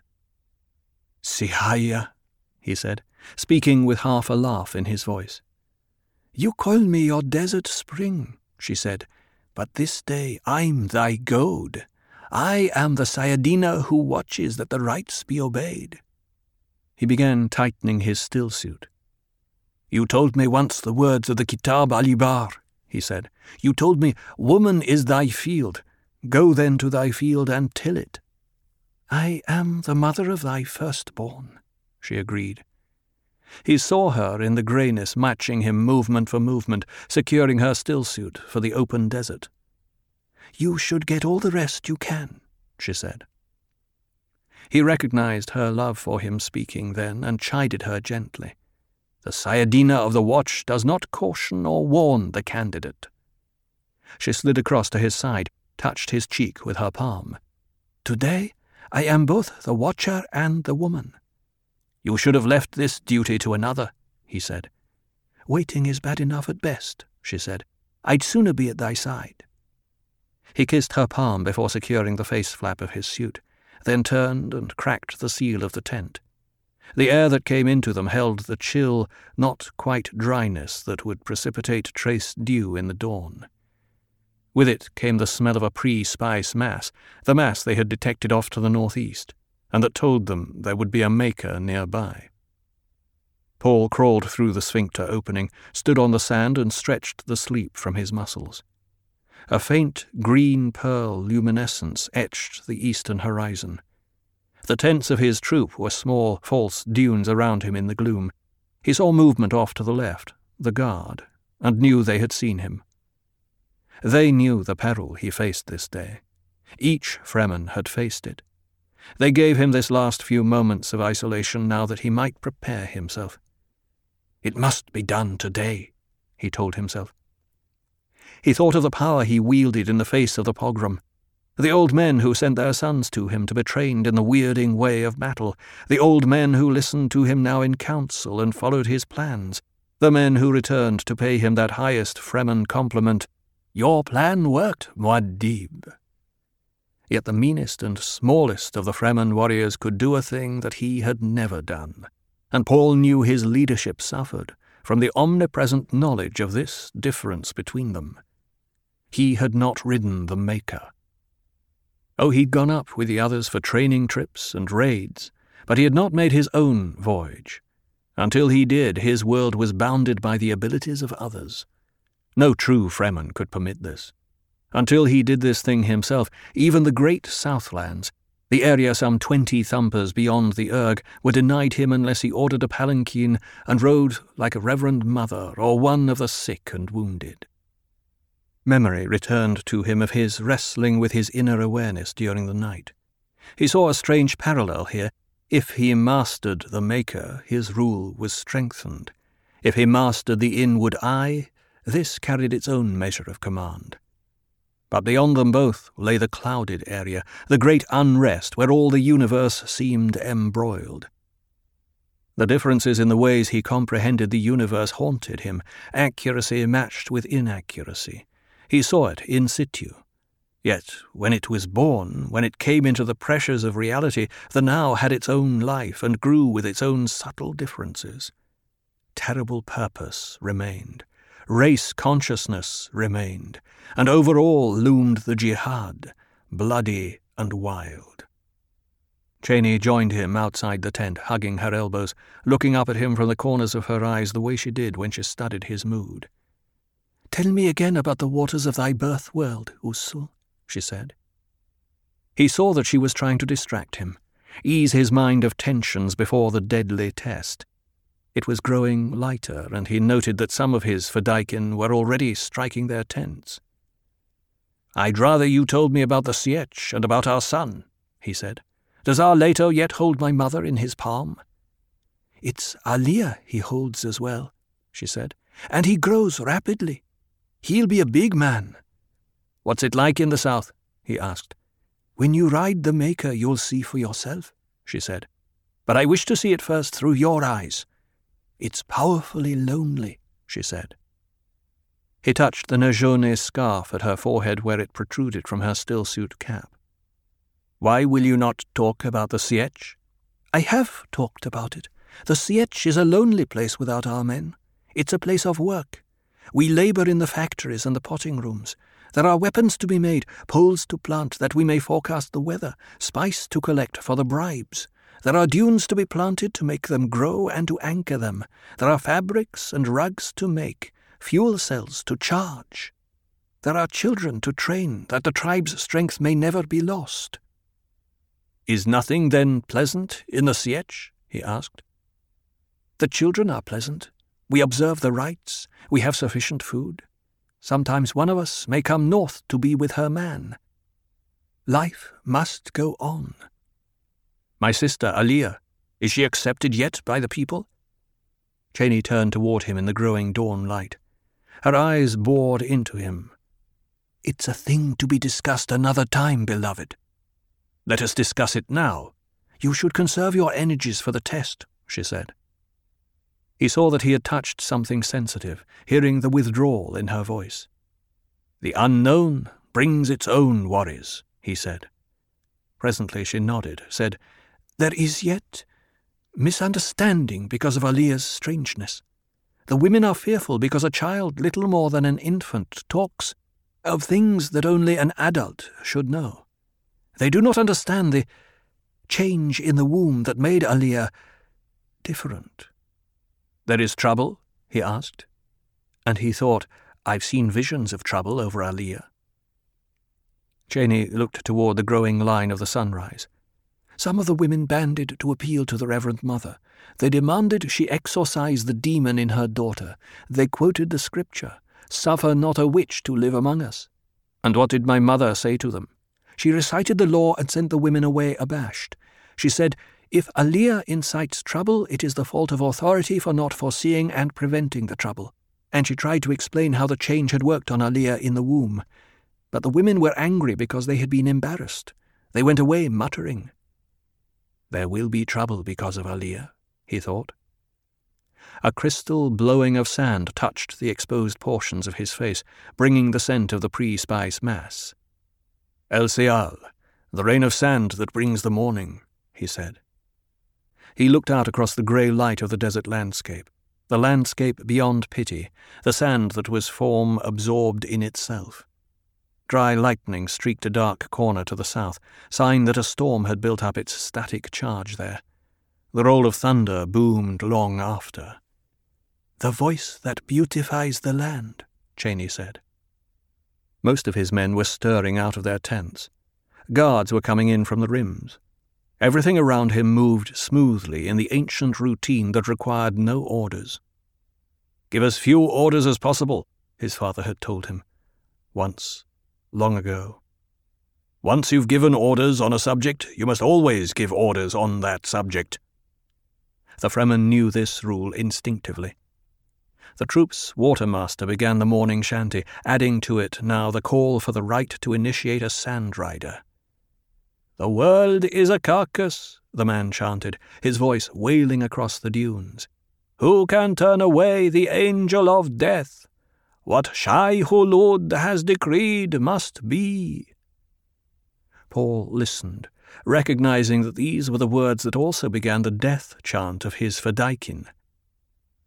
"Sihaya," he said, speaking with half a laugh in his voice. "You call me your desert spring," she said, "but this day I'm thy goad. I am the Sayadina who watches that the rites be obeyed." He began tightening his stillsuit. "You told me once the words of the Kitab al-Ibar," he said. "You told me, 'Woman is thy field. Go then to thy field and till it.'" "I am the mother of thy firstborn," she agreed. He saw her in the greyness, matching him movement for movement, securing her stillsuit for the open desert. "You should get all the rest you can," she said. He recognized her love for him speaking then, and chided her gently. The Sayadina of the Watch does not caution or warn the candidate. She slid across to his side, touched his cheek with her palm. "Today I am both the Watcher and the woman." "You should have left this duty to another," he said. "Waiting is bad enough at best," she said. "I'd sooner be at thy side." He kissed her palm before securing the face flap of his suit, then turned and cracked the seal of the tent. The air that came into them held the chill, not quite dryness that would precipitate trace dew in the dawn. With it came the smell of a pre-spice mass, the mass they had detected off to the northeast, and that told them there would be a maker nearby. Paul crawled through the sphincter opening, stood on the sand and stretched the sleep from his muscles. A faint green-pearl luminescence etched the eastern horizon. The tents of his troop were small, false dunes around him in the gloom. He saw movement off to the left, the guard, and knew they had seen him. They knew the peril he faced this day. Each Fremen had faced it. They gave him this last few moments of isolation now that he might prepare himself. "It must be done today," he told himself. He thought of the power he wielded in the face of the pogrom, the old men who sent their sons to him to be trained in the weirding way of battle, the old men who listened to him now in council and followed his plans, the men who returned to pay him that highest Fremen compliment, "Your plan worked, Muad'Dib." Yet the meanest and smallest of the Fremen warriors could do a thing that he had never done, and Paul knew his leadership suffered from the omnipresent knowledge of this difference between them. He had not ridden the Maker. Oh, he'd gone up with the others for training trips and raids, but he had not made his own voyage. Until he did, his world was bounded by the abilities of others. No true Fremen could permit this. Until he did this thing himself, even the great Southlands, the area some twenty thumpers beyond the Urg, were denied him unless he ordered a palanquin and rode like a reverend mother or one of the sick and wounded. Memory returned to him of his wrestling with his inner awareness during the night. He saw a strange parallel here. If he mastered the Maker, his rule was strengthened. If he mastered the inward eye, this carried its own measure of command. But beyond them both lay the clouded area, the great unrest where all the universe seemed embroiled. The differences in the ways he comprehended the universe haunted him, accuracy matched with inaccuracy. He saw it in situ. Yet, when it was born, when it came into the pressures of reality, the now had its own life and grew with its own subtle differences. Terrible purpose remained, race consciousness remained, and over all loomed the jihad, bloody and wild. Cheney joined him outside the tent, hugging her elbows, looking up at him from the corners of her eyes the way she did when she studied his mood. "Tell me again about the waters of thy birth world, Usul," she said. He saw that she was trying to distract him, ease his mind of tensions before the deadly test. It was growing lighter, and he noted that some of his Fedaykin were already striking their tents. "I'd rather you told me about the Sietch and about our son," he said. "Does our Leto yet hold my mother in his palm?" "It's Aliyah he holds as well," she said, "and he grows rapidly. He'll be a big man." "What's it like in the south?" he asked. "When you ride the Maker, you'll see for yourself," she said. "But I wish to see it first through your eyes." "It's powerfully lonely," she said. He touched the Najone scarf at her forehead where it protruded from her stillsuit cap. "Why will you not talk about the Sietch?" "I have talked about it. The Sietch is a lonely place without our men. It's a place of work. We labor in the factories and the potting rooms. There are weapons to be made, poles to plant that we may forecast the weather, spice to collect for the bribes. There are dunes to be planted to make them grow and to anchor them. There are fabrics and rugs to make, fuel cells to charge. There are children to train, that the tribe's strength may never be lost." "Is nothing, then, pleasant in the Sietch?" he asked. "The children are pleasant. We observe the rites. We have sufficient food. Sometimes one of us may come north to be with her man. Life must go on." "My sister, Aliyah, is she accepted yet by the people?" Cheney turned toward him in the growing dawn light. Her eyes bored into him. "It's a thing to be discussed another time, beloved." "Let us discuss it now." "You should conserve your energies for the test," she said. He saw that he had touched something sensitive, hearing the withdrawal in her voice. "The unknown brings its own worries," he said. Presently she nodded, said, "There is yet misunderstanding because of Aliyah's strangeness. The women are fearful because a child little more than an infant talks of things that only an adult should know. They do not understand the change in the womb that made Aliyah different." "There is trouble?" he asked, and he thought, "I've seen visions of trouble over Aliyah." Cheney looked toward the growing line of the sunrise. "Some of the women banded to appeal to the Reverend Mother. They demanded she exorcise the demon in her daughter. They quoted the scripture, 'Suffer not a witch to live among us.' And what did my mother say to them? She recited the law and sent the women away abashed. She said, 'If Aliyah incites trouble, it is the fault of authority for not foreseeing and preventing the trouble.' And she tried to explain how the change had worked on Aliyah in the womb. But the women were angry because they had been embarrassed. They went away muttering. There will be trouble because of Aliyah, he thought. A crystal blowing of sand touched the exposed portions of his face, bringing the scent of the pre-spice mass. El Sial, the rain of sand that brings the morning, he said. He looked out across the grey light of the desert landscape, the landscape beyond pity, the sand that was form absorbed in itself. Dry lightning streaked a dark corner to the south, sign that a storm had built up its static charge there. The roll of thunder boomed long after. The voice that beautifies the land, Cheney said. Most of his men were stirring out of their tents. Guards were coming in from the rims. Everything around him moved smoothly in the ancient routine that required no orders. Give as few orders as possible, his father had told him. Once, long ago. Once you've given orders on a subject, you must always give orders on that subject. The Fremen knew this rule instinctively. The troop's watermaster began the morning shanty, adding to it now the call for the right to initiate a sand rider. The world is a carcass, the man chanted, his voice wailing across the dunes. Who can turn away the angel of death? What Shai Hulud has decreed must be. Paul listened, recognizing that these were the words that also began the death chant of his Fedaykin.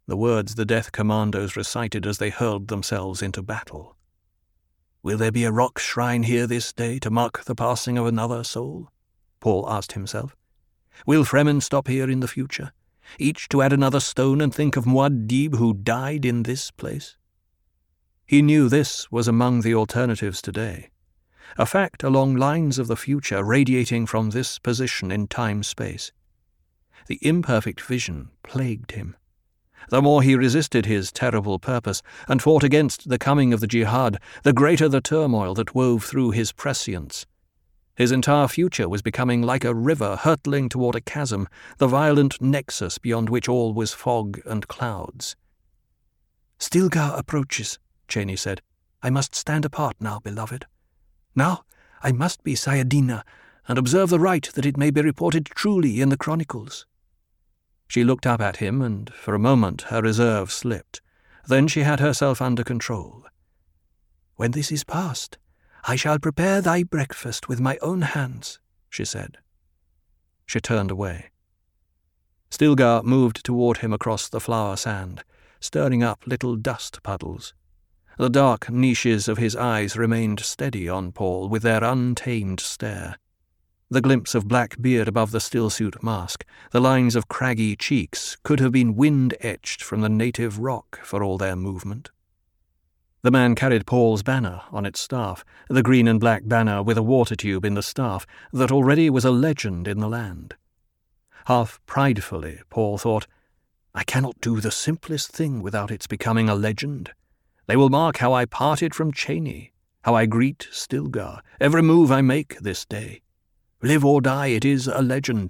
the words the Death Commandos recited as they hurled themselves into battle. "Will there be a rock shrine here this day to mark the passing of another soul?" Paul asked himself. "Will Fremen stop here in the future, each to add another stone and think of Muad'Dib who died in this place?" He knew this was among the alternatives today, a fact along lines of the future radiating from this position in time-space. The imperfect vision plagued him. The more he resisted his terrible purpose and fought against the coming of the jihad, the greater the turmoil that wove through his prescience. His entire future was becoming like a river hurtling toward a chasm, the violent nexus beyond which all was fog and clouds. "Stilgar approaches," Chani said. "I must stand apart now, beloved. Now I must be Sayadina and observe the rite that it may be reported truly in the chronicles." She looked up at him, and for a moment her reserve slipped. Then she had herself under control. "When this is past, I shall prepare thy breakfast with my own hands," she said. She turned away. Stilgar moved toward him across the flower sand, stirring up little dust puddles. The dark niches of his eyes remained steady on Paul with their untamed stare. The glimpse of black beard above the stillsuit mask, the lines of craggy cheeks, could have been wind-etched from the native rock for all their movement. The man carried Paul's banner on its staff, the green and black banner with a water tube in the staff that already was a legend in the land. Half pridefully, Paul thought, "I cannot do the simplest thing without its becoming a legend. They will mark how I parted from Chani, how I greet Stilgar, every move I make this day. Live or die, it is a legend.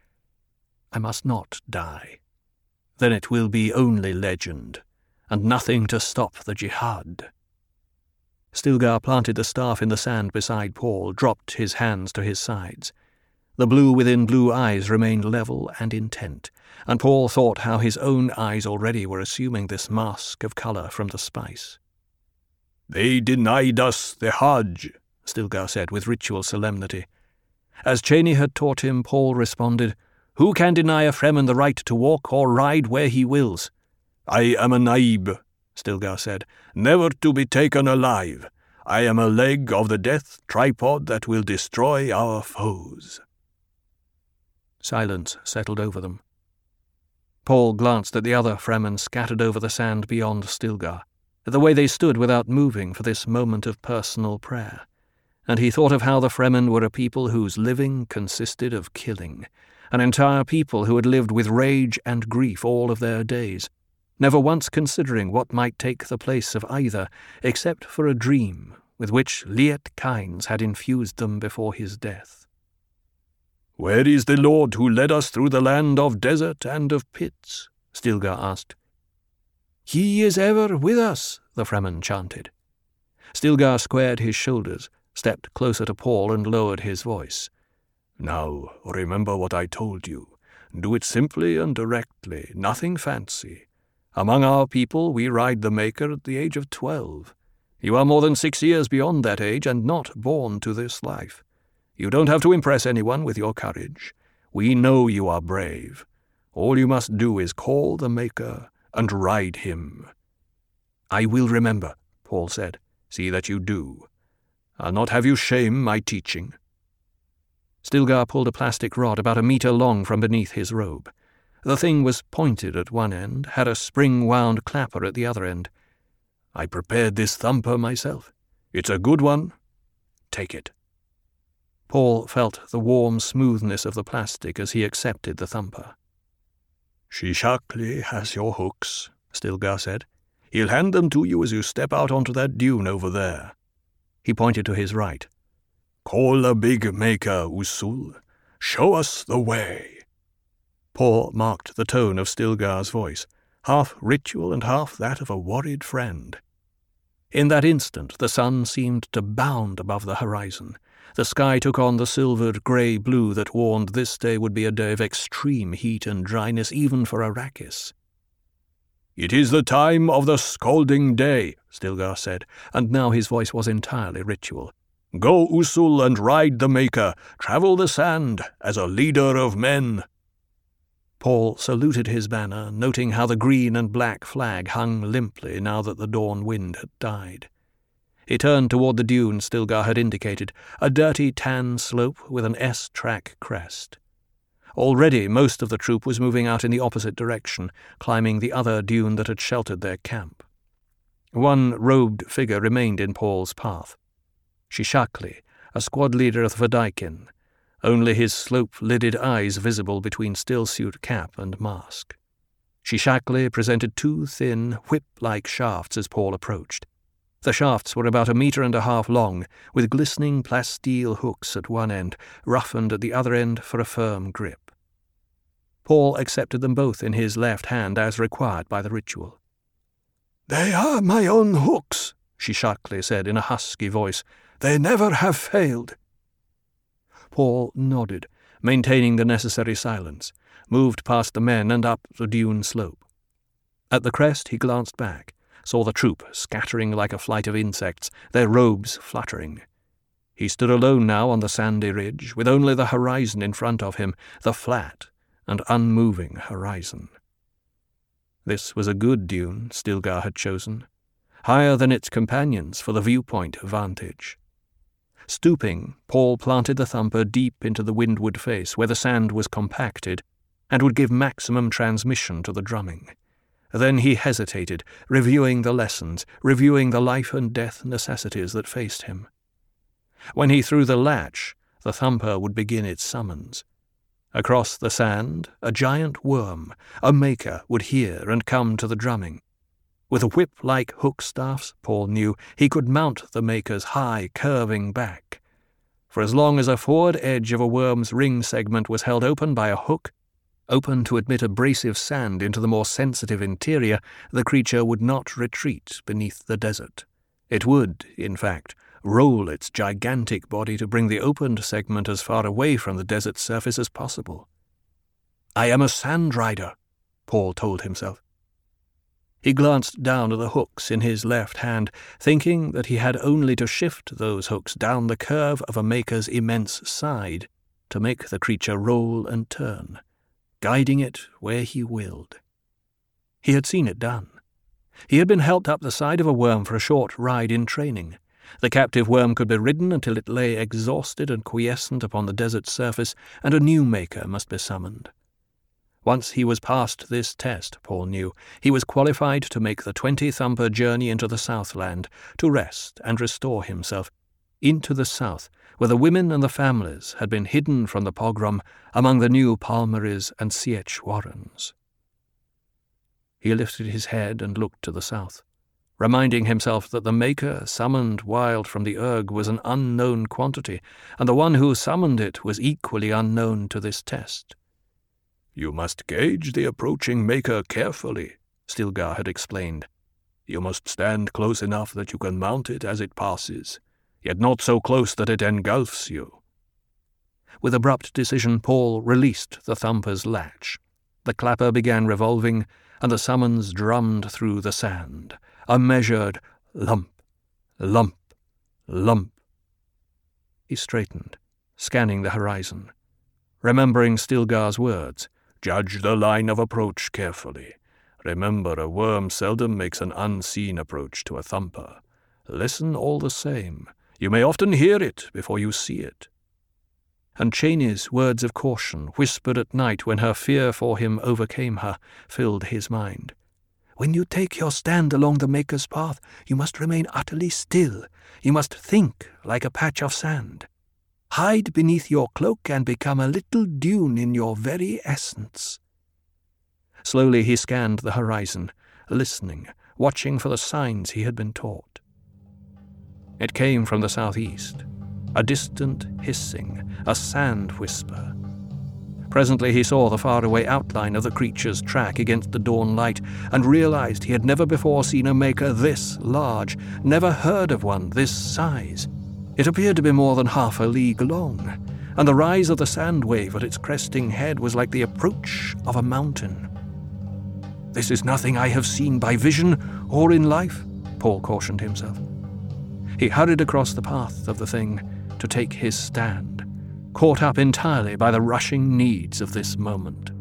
I must not die. Then it will be only legend, and nothing to stop the jihad." Stilgar planted the staff in the sand beside Paul, dropped his hands to his sides. The blue within blue eyes remained level and intent, and Paul thought how his own eyes already were assuming this mask of colour from the spice. "They denied us the Hajj," Stilgar said with ritual solemnity. As Chani had taught him, Paul responded, "Who can deny a Fremen the right to walk or ride where he wills?" "I am a Naib," Stilgar said, "never to be taken alive. I am a leg of the death tripod that will destroy our foes." Silence settled over them. Paul glanced at the other Fremen scattered over the sand beyond Stilgar, at the way they stood without moving for this moment of personal prayer, and he thought of how the Fremen were a people whose living consisted of killing, an entire people who had lived with rage and grief all of their days, never once considering what might take the place of either, except for a dream with which Liet Kynes had infused them before his death. "Where is the Lord who led us through the land of desert and of pits?" Stilgar asked. "He is ever with us," the Fremen chanted. Stilgar squared his shoulders, stepped closer to Paul and lowered his voice. "Now, remember what I told you. Do it simply and directly, nothing fancy. Among our people, we ride the Maker at the age of twelve. You are more than six years beyond that age and not born to this life. You don't have to impress anyone with your courage. We know you are brave. All you must do is call the Maker and ride him." "I will remember," Paul said. "See that you do. I'll not have you shame my teaching." Stilgar pulled a plastic rod about a metre long from beneath his robe. The thing was pointed at one end, had a spring-wound clapper at the other end. "I prepared this thumper myself. It's a good one. Take it." Paul felt the warm smoothness of the plastic as he accepted the thumper. "Shishakli has your hooks," Stilgar said. "He'll hand them to you as you step out onto that dune over there." He pointed to his right. "Call a big Maker, Usul. Show us the way." Paul marked the tone of Stilgar's voice, half ritual and half that of a worried friend. In that instant the sun seemed to bound above the horizon. The sky took on the silvered grey blue that warned this day would be a day of extreme heat and dryness even for Arrakis. "It is the time of the scalding day," Stilgar said, and now his voice was entirely ritual. "Go, Usul, and ride the Maker. Travel the sand as a leader of men." Paul saluted his banner, noting how the green and black flag hung limply now that the dawn wind had died. He turned toward the dune Stilgar had indicated, a dirty tan slope with an S-track crest. Already most of the troop was moving out in the opposite direction, climbing the other dune that had sheltered their camp. One robed figure remained in Paul's path. Shishakli, a squad leader of the Vadaikin, only his slope-lidded eyes visible between stillsuit cap and mask. Shishakli presented two thin, whip-like shafts as Paul approached. The shafts were about a metre and a half long, with glistening plasteel hooks at one end, roughened at the other end for a firm grip. Paul accepted them both in his left hand as required by the ritual. "They are my own hooks," Shishakli said in a husky voice. "They never have failed." Paul nodded, maintaining the necessary silence, moved past the men and up the dune slope. At the crest he glanced back, saw the troop scattering like a flight of insects, their robes fluttering. He stood alone now on the sandy ridge, with only the horizon in front of him, the flat and unmoving horizon. This was a good dune Stilgar had chosen, higher than its companions for the viewpoint vantage. Stooping, Paul planted the thumper deep into the windward face where the sand was compacted and would give maximum transmission to the drumming. Then he hesitated, reviewing the lessons, reviewing the life-and-death necessities that faced him. When he threw the latch, the thumper would begin its summons. Across the sand, a giant worm, a maker, would hear and come to the drumming. With whip-like hook staffs, Paul knew, he could mount the maker's high, curving back. For as long as a forward edge of a worm's ring segment was held open by a hook, open to admit abrasive sand into the more sensitive interior, the creature would not retreat beneath the desert. It would, in fact, roll its gigantic body to bring the opened segment as far away from the desert surface as possible. "I am a sand rider," Paul told himself. He glanced down at the hooks in his left hand, thinking that he had only to shift those hooks down the curve of a maker's immense side to make the creature roll and turn, guiding it where he willed. He had seen it done. He had been helped up the side of a worm for a short ride in training. The captive worm could be ridden until it lay exhausted and quiescent upon the desert surface, and a new maker must be summoned. Once he was past this test, Paul knew, he was qualified to make the twenty-thumper journey into the Southland, to rest and restore himself, into the south, where the women and the families had been hidden from the pogrom among the new Palmerys and Sietch warrens. He lifted his head and looked to the south, reminding himself that the maker summoned wild from the Urg was an unknown quantity, and the one who summoned it was equally unknown to this test. "You must gauge the approaching maker carefully," Stilgar had explained. "You must stand close enough that you can mount it as it passes, yet not so close that it engulfs you." With abrupt decision, Paul released the thumper's latch. The clapper began revolving, and the summons drummed through the sand, a measured lump, lump, lump. He straightened, scanning the horizon, remembering Stilgar's words. "Judge the line of approach carefully. Remember, a worm seldom makes an unseen approach to a thumper. Listen all the same. You may often hear it before you see it." And Cheney's words of caution, whispered at night when her fear for him overcame her, filled his mind. "When you take your stand along the Maker's path, you must remain utterly still. You must think like a patch of sand. Hide beneath your cloak and become a little dune in your very essence." Slowly he scanned the horizon, listening, watching for the signs he had been taught. It came from the southeast, a distant hissing, a sand whisper. Presently he saw the faraway outline of the creature's track against the dawn light, and realized he had never before seen a maker this large, never heard of one this size. It appeared to be more than half a league long, and the rise of the sand wave at its cresting head was like the approach of a mountain. "This is nothing I have seen by vision or in life," Paul cautioned himself. He hurried across the path of the thing to take his stand, caught up entirely by the rushing needs of this moment.